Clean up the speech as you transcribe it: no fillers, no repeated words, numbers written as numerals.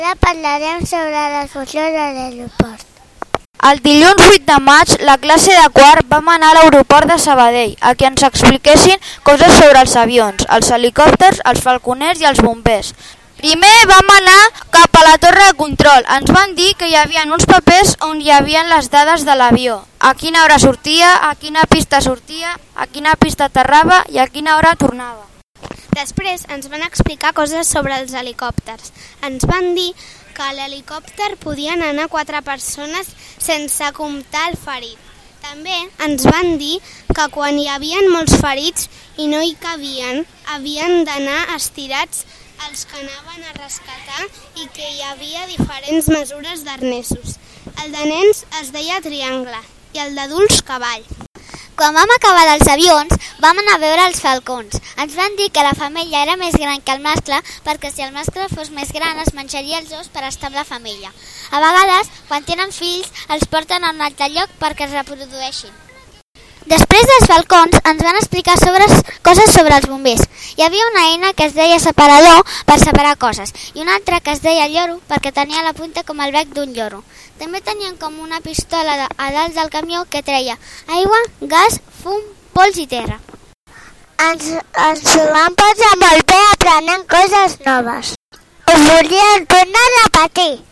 Ara parlarem sobre el futur de l'aeroport. El dilluns 8 de maig, la classe de quart vam anar a l'aeroport de Sabadell a que ens expliquessin coses sobre els avions, els helicòpters, els falconers i els bombers. Primer vam anar cap a la torre de control. Ens van dir que hi havia uns papers on hi havia les dades de l'avió. A quina hora sortia, a quina pista sortia, a quina pista aterrava i a quina hora tornava. Després ens van explicar coses sobre els helicòpters. Ens van dir que a l'helicòpter podien anar 4 persones sense comptar el ferit. També ens van dir que quan hi havia molts ferits i no hi cabien, havien d'anar estirats els que anaven a rescatar i que hi havia diferents mesures d'arnesos. El de nens es deia triangle i el d'adults cavall. Quan vam acabar dels avions, vam anar a veure els falcons. Ens van dir que la femella era més gran que el mascle perquè si el mascle fos més gran es menjaria els ous per estar amb la femella. A vegades, quan tenen fills, els porten a un altre lloc perquè es reprodueixin. Després dels falcons ens van explicar coses sobre els bombers. Hi havia una eina que es deia separador per separar coses i una altra que es deia lloro perquè tenia la punta com el bec d'un lloro. També tenien com una pistola a dalt del camió que treia aigua, gas, fum, pols i terra. Ens ho vam passar molt bé aprenent coses noves. Us volia tornar a repetir.